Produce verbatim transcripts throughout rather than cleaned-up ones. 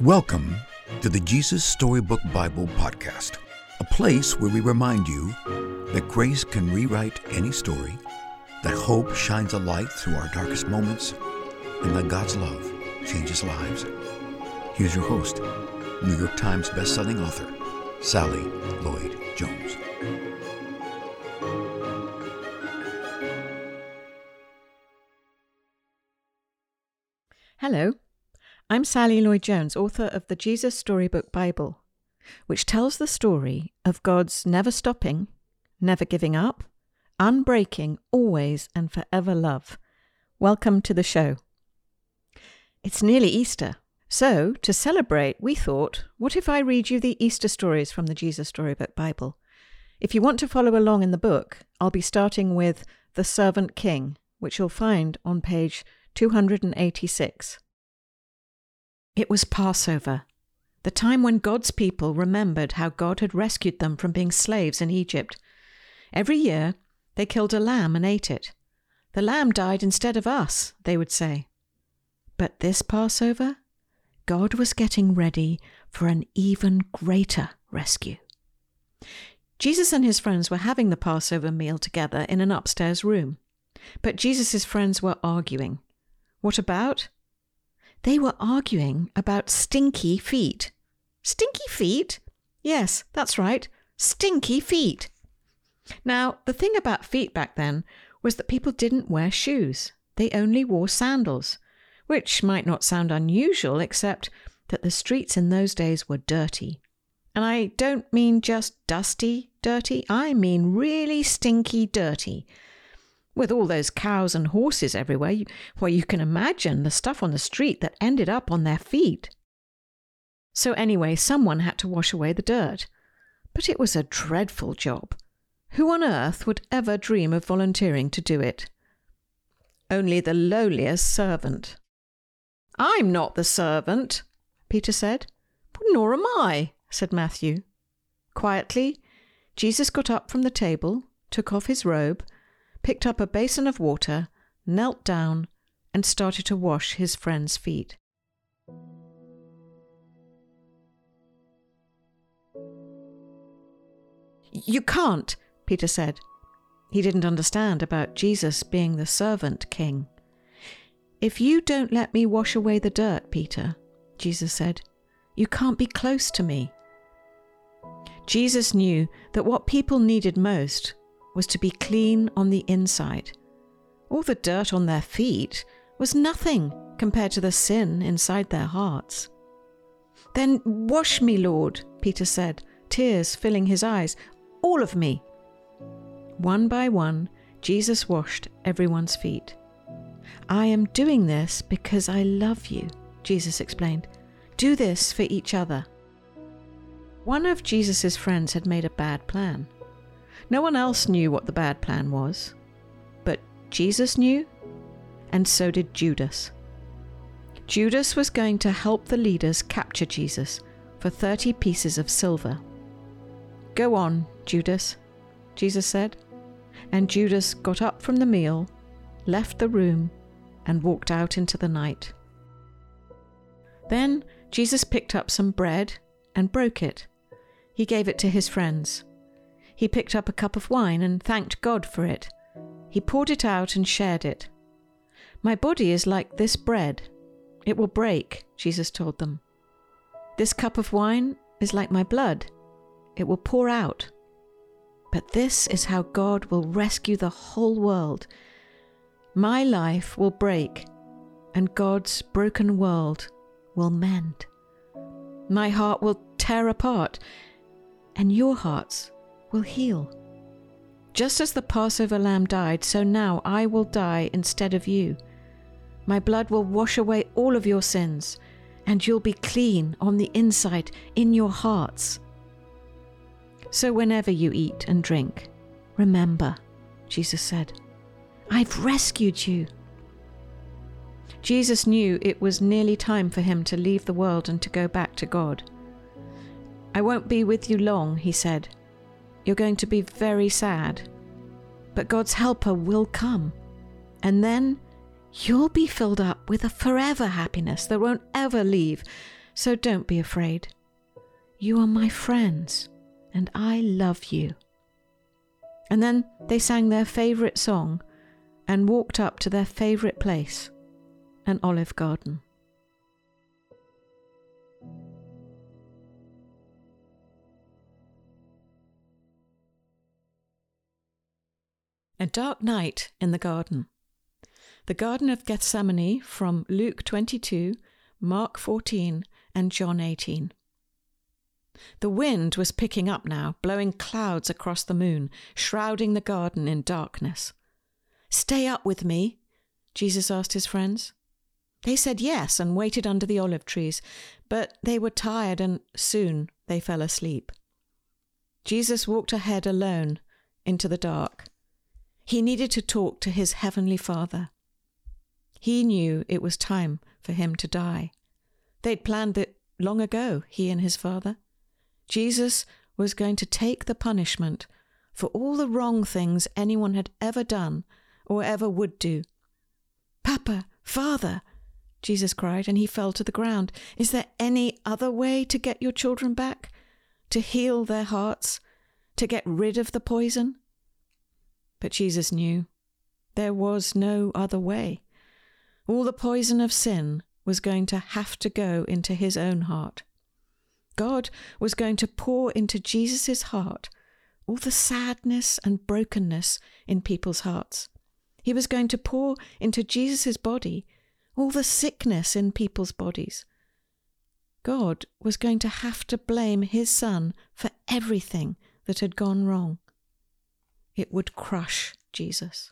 Welcome to the Jesus Storybook Bible Podcast, a place where we remind you that grace can rewrite any story, that hope shines a light through our darkest moments, and that God's love changes lives. Here's your host, New York Times bestselling author, Sally Lloyd Jones. Hello, I'm Sally Lloyd Jones, author of the Jesus Storybook Bible, which tells the story of God's never stopping, never giving up, unbreaking, always and forever love. Welcome to the show. It's nearly Easter, so to celebrate, we thought, what if I read you the Easter stories from the Jesus Storybook Bible? If you want to follow along in the book, I'll be starting with The Servant King, which you'll find on page two hundred eighty-six. It was Passover, the time when God's people remembered how God had rescued them from being slaves in Egypt. Every year, they killed a lamb and ate it. The lamb died instead of us, they would say. But this Passover, God was getting ready for an even greater rescue. Jesus and his friends were having the Passover meal together in an upstairs room. But Jesus' friends were arguing. What about? They were arguing about stinky feet. Stinky feet? Yes, that's right. Stinky feet. Now, the thing about feet back then was that people didn't wear shoes. They only wore sandals, which might not sound unusual, except that the streets in those days were dirty. And I don't mean just dusty dirty. I mean really stinky dirty. With all those cows and horses everywhere, you, well, you can imagine the stuff on the street that ended up on their feet. So anyway, someone had to wash away the dirt. But it was a dreadful job. Who on earth would ever dream of volunteering to do it? Only the lowliest servant. I'm not the servant, Peter said. Nor am I, said Matthew. Quietly, Jesus got up from the table, took off his robe, picked up a basin of water, knelt down, and started to wash his friend's feet. You can't, Peter said. He didn't understand about Jesus being the servant king. If you don't let me wash away the dirt, Peter, Jesus said, you can't be close to me. Jesus knew that what people needed most was to be clean on the inside. All the dirt on their feet was nothing compared to the sin inside their hearts. Then wash me, Lord, Peter said, tears filling his eyes, all of me. One by one, Jesus washed everyone's feet. I am doing this because I love you, Jesus explained. Do this for each other. One of Jesus' friends had made a bad plan. No one else knew what the bad plan was, but Jesus knew, and so did Judas. Judas was going to help the leaders capture Jesus for thirty pieces of silver. Go on, Judas, Jesus said, and Judas got up from the meal, left the room, and walked out into the night. Then Jesus picked up some bread and broke it. He gave it to his friends. He picked up a cup of wine and thanked God for it. He poured it out and shared it. My body is like this bread. It will break, Jesus told them. This cup of wine is like my blood. It will pour out. But this is how God will rescue the whole world. My life will break, and God's broken world will mend. My heart will tear apart, and your hearts will heal. Just as the Passover lamb died, so now I will die instead of you. My blood will wash away all of your sins, and you'll be clean on the inside in your hearts. So whenever you eat and drink, remember, Jesus said, I've rescued you. Jesus knew it was nearly time for him to leave the world and to go back to God. I won't be with you long, he said. You're going to be very sad. But God's helper will come. And then you'll be filled up with a forever happiness that won't ever leave, So don't be afraid. You are my friends, and I love you." And then they sang their favourite song and walked up to their favourite place, an olive garden. A dark night in the garden. The Garden of Gethsemane from Luke twenty-two, Mark fourteen, and John eighteen. The wind was picking up now, blowing clouds across the moon, shrouding the garden in darkness. "Stay up with me?" Jesus asked his friends. They said yes and waited under the olive trees, but they were tired and soon they fell asleep. Jesus walked ahead alone into the dark. He needed to talk to his heavenly Father. He knew it was time for him to die. They'd planned it long ago, he and his Father. Jesus was going to take the punishment for all the wrong things anyone had ever done or ever would do. "Papa, Father," Jesus cried, and he fell to the ground. "Is there any other way to get your children back? To heal their hearts? To get rid of the poison?" But Jesus knew there was no other way. All the poison of sin was going to have to go into his own heart. God was going to pour into Jesus' heart all the sadness and brokenness in people's hearts. He was going to pour into Jesus' body all the sickness in people's bodies. God was going to have to blame his Son for everything that had gone wrong. It would crush Jesus.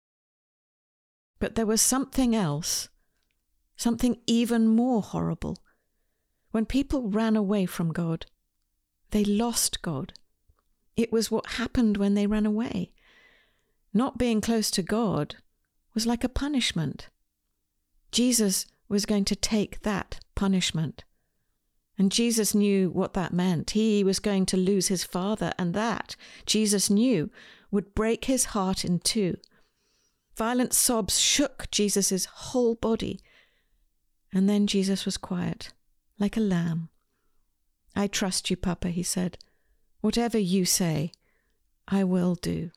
But there was something else, something even more horrible. When people ran away from God, they lost God. It was what happened when they ran away. Not being close to God was like a punishment. Jesus was going to take that punishment. And Jesus knew what that meant. He was going to lose his Father, and that, Jesus knew, would break his heart in two. Violent sobs shook Jesus' whole body. And then Jesus was quiet, like a lamb. "I trust you, Papa," he said. "Whatever you say, I will do."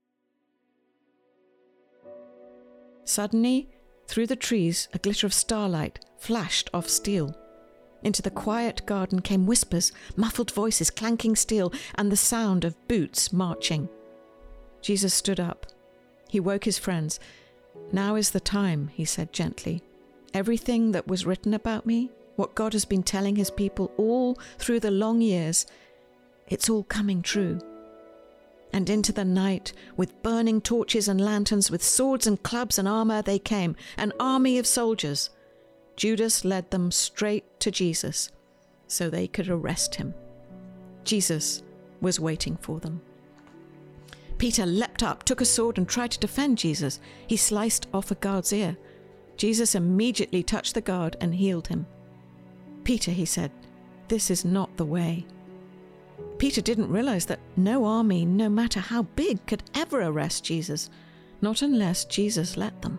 Suddenly, through the trees, a glitter of starlight flashed off steel. Into the quiet garden came whispers, muffled voices, clanking steel, and the sound of boots marching. Jesus stood up. He woke his friends. "Now is the time," he said gently. "Everything that was written about me, what God has been telling his people all through the long years, it's all coming true." And into the night, with burning torches and lanterns, with swords and clubs and armour, they came, an army of soldiers. Judas led them straight to Jesus so they could arrest him. Jesus was waiting for them. Peter leapt up, took a sword, and tried to defend Jesus. He sliced off a guard's ear. Jesus immediately touched the guard and healed him. "Peter," he said, "this is not the way." Peter didn't realize that no army, no matter how big, could ever arrest Jesus, not unless Jesus let them.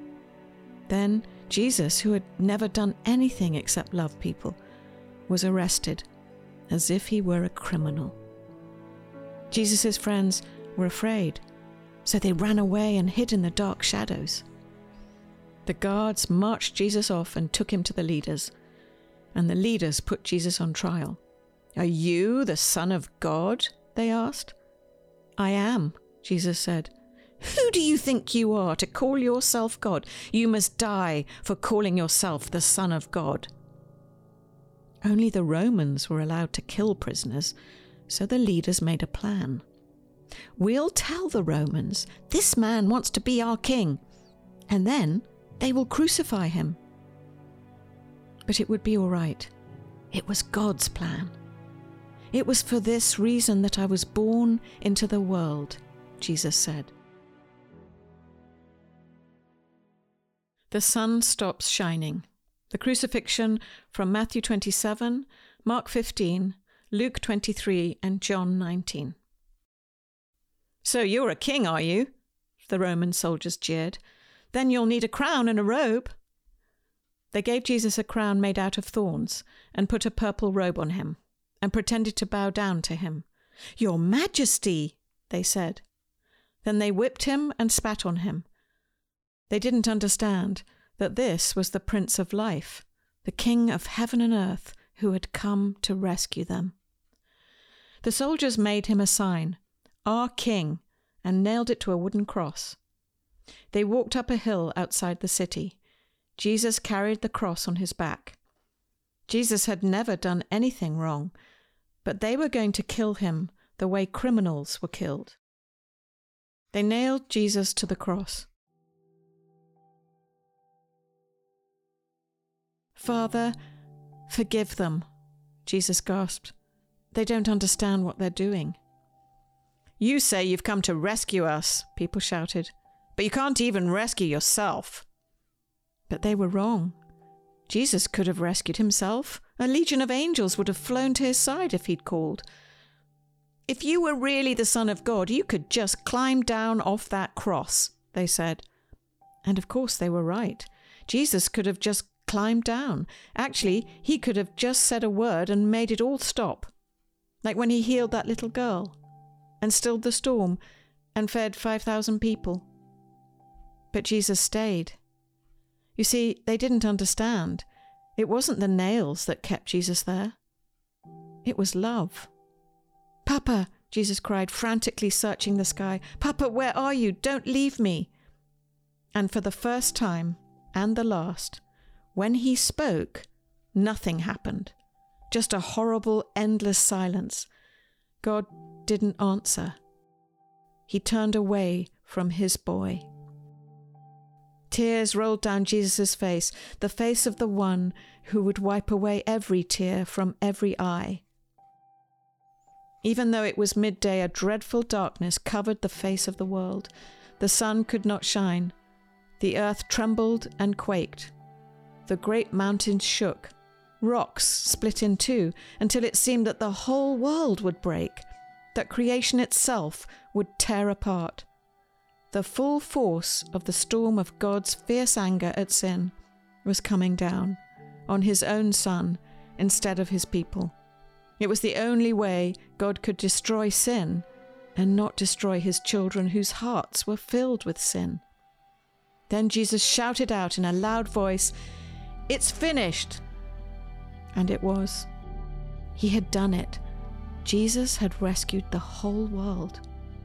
Then Jesus, who had never done anything except love people, was arrested as if he were a criminal. Jesus' friends were afraid, so they ran away and hid in the dark shadows. The guards marched Jesus off and took him to the leaders, and the leaders put Jesus on trial. "Are you the Son of God?" they asked. "I am," Jesus said. "Who do you think you are to call yourself God? You must die for calling yourself the Son of God." Only the Romans were allowed to kill prisoners, so the leaders made a plan. "We'll tell the Romans, this man wants to be our king, and then they will crucify him." But it would be all right. It was God's plan. "It was for this reason that I was born into the world," Jesus said. The sun stops shining. The crucifixion from Matthew twenty-seven, Mark fifteen, Luke twenty-three, and John nineteen. "So you're a king, are you?" the Roman soldiers jeered. "Then you'll need a crown and a robe." They gave Jesus a crown made out of thorns and put a purple robe on him and pretended to bow down to him. "Your Majesty," they said. Then they whipped him and spat on him. They didn't understand that this was the Prince of Life, the King of heaven and earth, who had come to rescue them. The soldiers made him a sign, "Our King," and nailed it to a wooden cross. They walked up a hill outside the city. Jesus carried the cross on his back. Jesus had never done anything wrong, but they were going to kill him the way criminals were killed. They nailed Jesus to the cross. "Father, forgive them," Jesus gasped. "They don't understand what they're doing." "You say you've come to rescue us," people shouted, "but you can't even rescue yourself." But they were wrong. Jesus could have rescued himself. A legion of angels would have flown to his side if he'd called. "If you were really the Son of God, you could just climb down off that cross," they said. And of course they were right. Jesus could have just climbed down. Actually, he could have just said a word and made it all stop. Like when he healed that little girl and stilled the storm and fed five thousand people. But Jesus stayed. You see, they didn't understand. It wasn't the nails that kept Jesus there. It was love. "Papa," Jesus cried, frantically searching the sky. "Papa, where are you? Don't leave me." And for the first time, and the last, when he spoke, nothing happened. Just a horrible, endless silence. God didn't answer. He turned away from his boy. Tears rolled down Jesus' face, the face of the one who would wipe away every tear from every eye. Even though it was midday, a dreadful darkness covered the face of the world. The sun could not shine. The earth trembled and quaked. The great mountains shook. Rocks split in two until it seemed that the whole world would break, that creation itself would tear apart. The full force of the storm of God's fierce anger at sin was coming down on his own Son instead of his people. It was the only way God could destroy sin and not destroy his children whose hearts were filled with sin. Then Jesus shouted out in a loud voice, "It's finished!" And it was. He had done it. Jesus had rescued the whole world.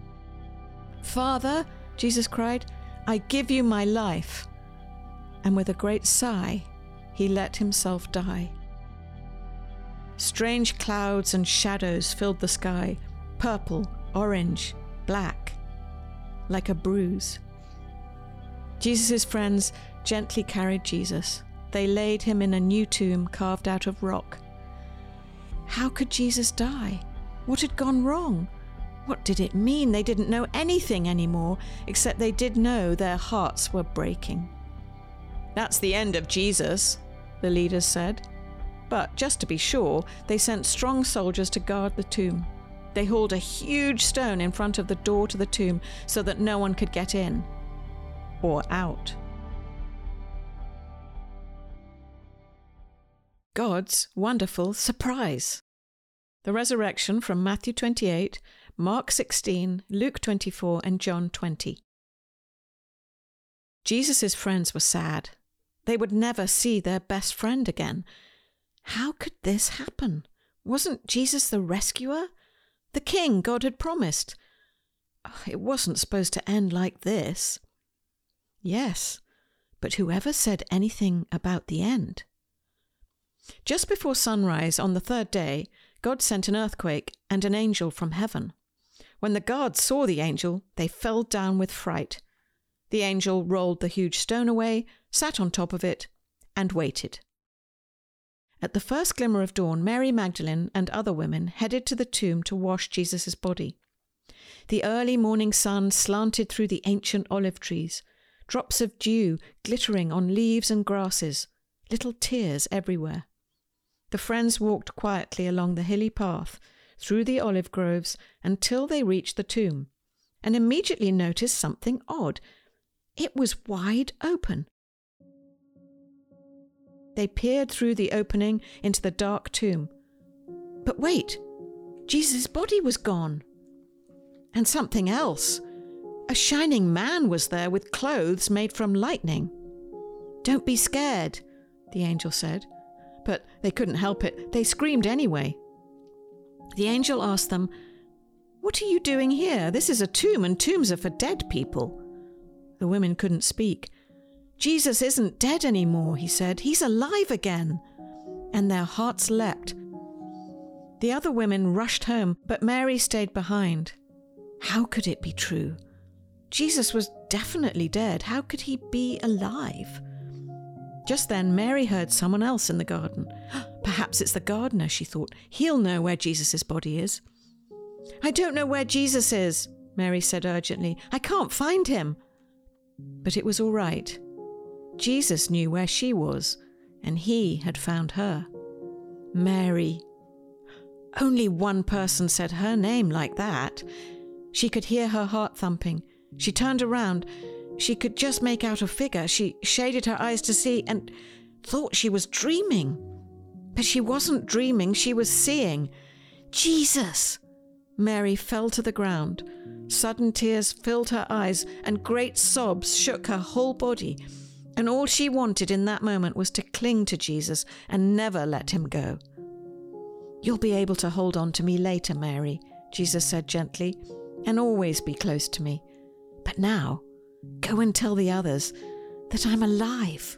"Father," Jesus cried, "I give you my life." And with a great sigh, he let himself die. Strange clouds and shadows filled the sky, purple, orange, black, like a bruise. Jesus' friends gently carried Jesus. They laid him in a new tomb carved out of rock. How could Jesus die? What had gone wrong? What did it mean? They didn't know anything anymore, except they did know their hearts were breaking. "That's the end of Jesus," the leaders said. But just to be sure, they sent strong soldiers to guard the tomb. They hauled a huge stone in front of the door to the tomb so that no one could get in or out. God's wonderful surprise. The resurrection from Matthew twenty-eight, Mark sixteen, Luke twenty-four, and John twenty. Jesus' friends were sad. They would never see their best friend again. How could this happen? Wasn't Jesus the rescuer? The king God had promised? It wasn't supposed to end like this. Yes, but whoever said anything about the end? Just before sunrise on the third day, God sent an earthquake and an angel from heaven. When the guards saw the angel, they fell down with fright. The angel rolled the huge stone away, sat on top of it, and waited. At the first glimmer of dawn, Mary Magdalene and other women headed to the tomb to wash Jesus' body. The early morning sun slanted through the ancient olive trees, drops of dew glittering on leaves and grasses, little tears everywhere. The friends walked quietly along the hilly path, through the olive groves, until they reached the tomb, and immediately noticed something odd. It was wide open. They peered through the opening into the dark tomb. But wait, Jesus' body was gone. And something else. A shining man was there with clothes made from lightning. "Don't be scared," the angel said. But they couldn't help it. They screamed anyway. The angel asked them, "What are you doing here? This is a tomb, and tombs are for dead people." The women couldn't speak. "Jesus isn't dead anymore," he said. "He's alive again." And their hearts leapt. The other women rushed home, but Mary stayed behind. How could it be true? Jesus was definitely dead. How could he be alive? Just then, Mary heard someone else in the garden. Perhaps it's the gardener, she thought. He'll know where Jesus' body is. "I don't know where Jesus is," Mary said urgently. "I can't find him." But it was all right. Jesus knew where she was, and he had found her. Mary. Only one person said her name like that. She could hear her heart thumping. She turned around. She could just make out a figure. She shaded her eyes to see and thought she was dreaming. But she wasn't dreaming, she was seeing. Jesus! Mary fell to the ground. Sudden tears filled her eyes and great sobs shook her whole body. And all she wanted in that moment was to cling to Jesus and never let him go. "You'll be able to hold on to me later, Mary," Jesus said gently, "and always be close to me. But now, go and tell the others that I'm alive."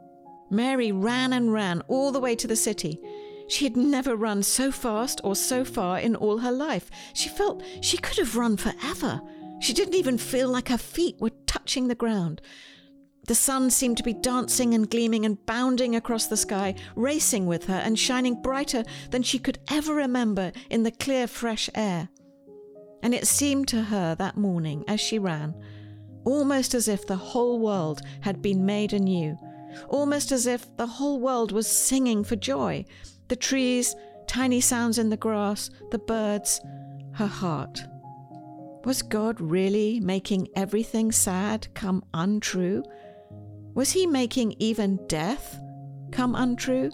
Mary ran and ran all the way to the city. She had never run so fast or so far in all her life. She felt she could have run forever. She didn't even feel like her feet were touching the ground. The sun seemed to be dancing and gleaming and bounding across the sky, racing with her and shining brighter than she could ever remember in the clear, fresh air. And it seemed to her that morning as she ran, almost as if the whole world had been made anew, almost as if the whole world was singing for joy. The trees, tiny sounds in the grass, the birds, her heart. Was God really making everything sad come untrue? Was he making even death come untrue?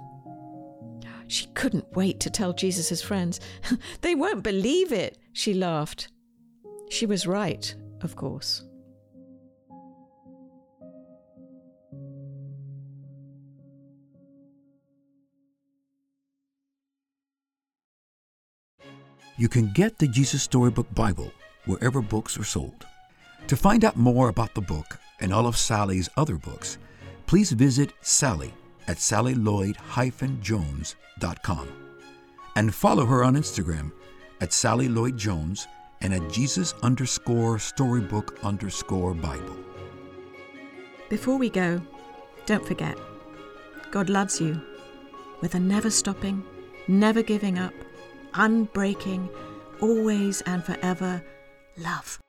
She couldn't wait to tell Jesus' friends. "They won't believe it," she laughed. She was right, of course. You can get the Jesus Storybook Bible wherever books are sold. To find out more about the book and all of Sally's other books, please visit Sally at sally lloyd dash jones dot com and follow her on Instagram at Sally Lloyd Jones and at Jesus underscore storybook underscore Bible. Before we go, don't forget, God loves you with a never stopping, never giving up, unbreaking, always and forever love.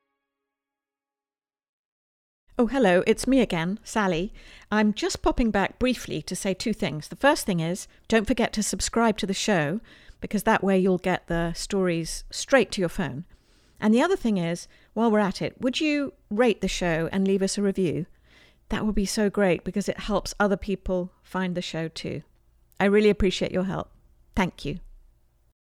Oh, hello, it's me again, Sally. I'm just popping back briefly to say two things. The first thing is, don't forget to subscribe to the show, because that way you'll get the stories straight to your phone. And the other thing is, while we're at it, would you rate the show and leave us a review? That would be so great, because it helps other people find the show too. I really appreciate your help. Thank you.